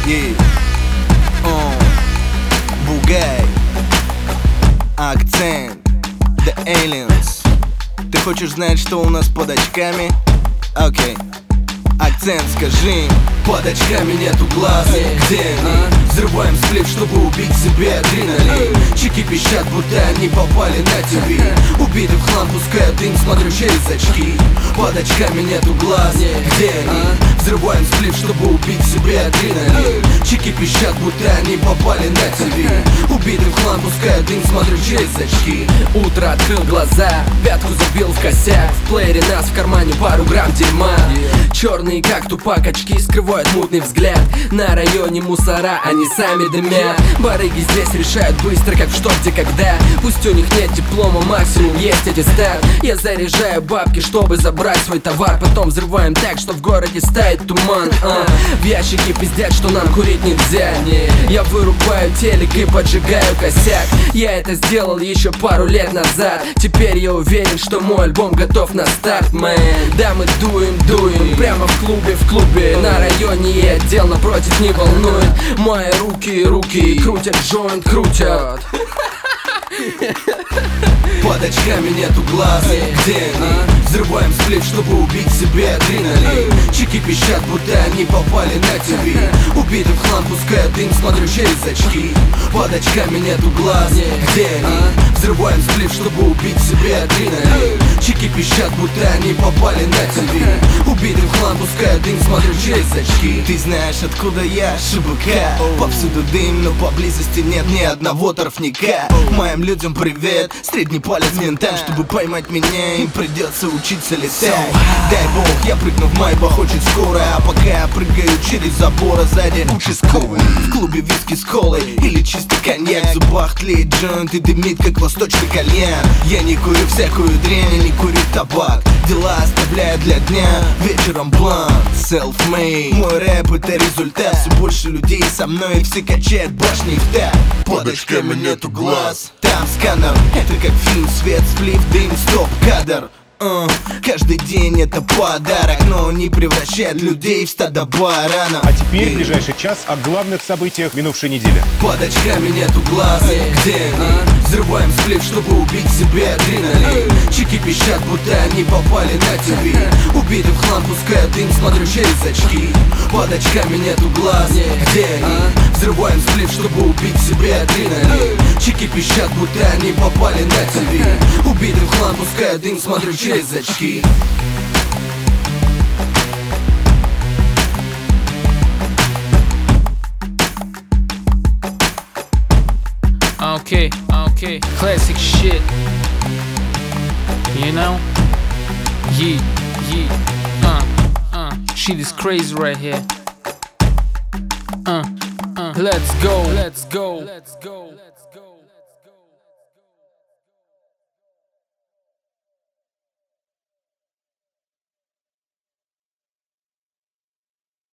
Бугай, акцент, The Aliens. Ты хочешь знать, что у нас под очками? Окей. Акцент, скажи им. Под очками нету глаз, где они? Взрываем сплит, чтобы убить себе адреналин. Чеки пищат, будто они попали на ТВ. Убиты в хлам, пуская дым, смотрю через очки. Под очками нету глаз, где они? Взрываем сплит, чтобы убить себе адреналин. Чеки пищат, будто они попали на ТВ. Убиты в хлам, пуская дым, смотрю через очки. Утро, открыл глаза, пятку забил в косяк. В плеере нас, в кармане пару грамм дерьма. Черные, как тупак, очки скрывают мутный взгляд. На районе мусора, они сами дымят. Барыги здесь решают быстро, как в что, где, когда. Пусть у них нет диплома, максимум есть аттестат. Я заряжаю бабки, чтобы забрать свой товар. Потом взрываем так, что в городе стает туман. В ящике пиздят, что нам курить нельзя. Я вырубаю телек и поджигаю косяк. Я это сделал еще пару лет назад. Теперь я уверен, что мой альбом готов на старт, мэн. Да, мы дуем прямо в клубе на районе, и отдел напротив не волнует. Мои руки крутят джойнт, крутят. Под очками нету глаз, где они? Взрываем сплит, чтобы убить себе адреналин. Чеки пищат, будто они попали на ТВ. Убиты в хлам, пуская дым, смотрю через очки. Под очками нету глаз, где они? Взрываем сплит, чтобы убить себе адреналин. Чеки пищат, будто они попали на ТВ. Убиты в хлам, пуская дым, смотрю через очки. Ты знаешь, откуда я, ШБК. Повсюду дым, но поблизости нет ни одного торфника. Моим людям привет, средний палец ментам. Чтобы поймать меня, им придется учиться летать. Дай бог, я прыгну в майбах очень скоро. А пока я прыгаю через забор, а сзади участковый. В клубе виски с колой или чистый коньяк. В зубах тлеет джойнт и дымит, как восточный кальян. Я не курю всякую дрянь, я не курю табак. Дела оставляю для дня, вечером блант. Self-made, мой рэп это результат. Все больше людей со мной, и все качают башни в так. Под очками нету глаз, там сканер. Это как фильм, свет, сплив, дым, стоп, кадр. Каждый день это подарок, но не превращает людей в стадо баранов. А теперь ближайший час о главных событиях минувшей недели. Под очками нету глаз, где они? Взрываем сплит, чтобы убить себе адреналин. Чеки пищат, будто они попали на ТВ. Убиты в хлам, пуская дым, смотрю через очки. Под очками нету глаз, где они? Взрываем сплит, чтобы убить себе адреналин. Чеки пищат, будто они попали на ТВ. Убиты в хлам, пуская дым, смотрю через очки. Okay, classic shit. You know? Yeah, shit is crazy right here. Let's go.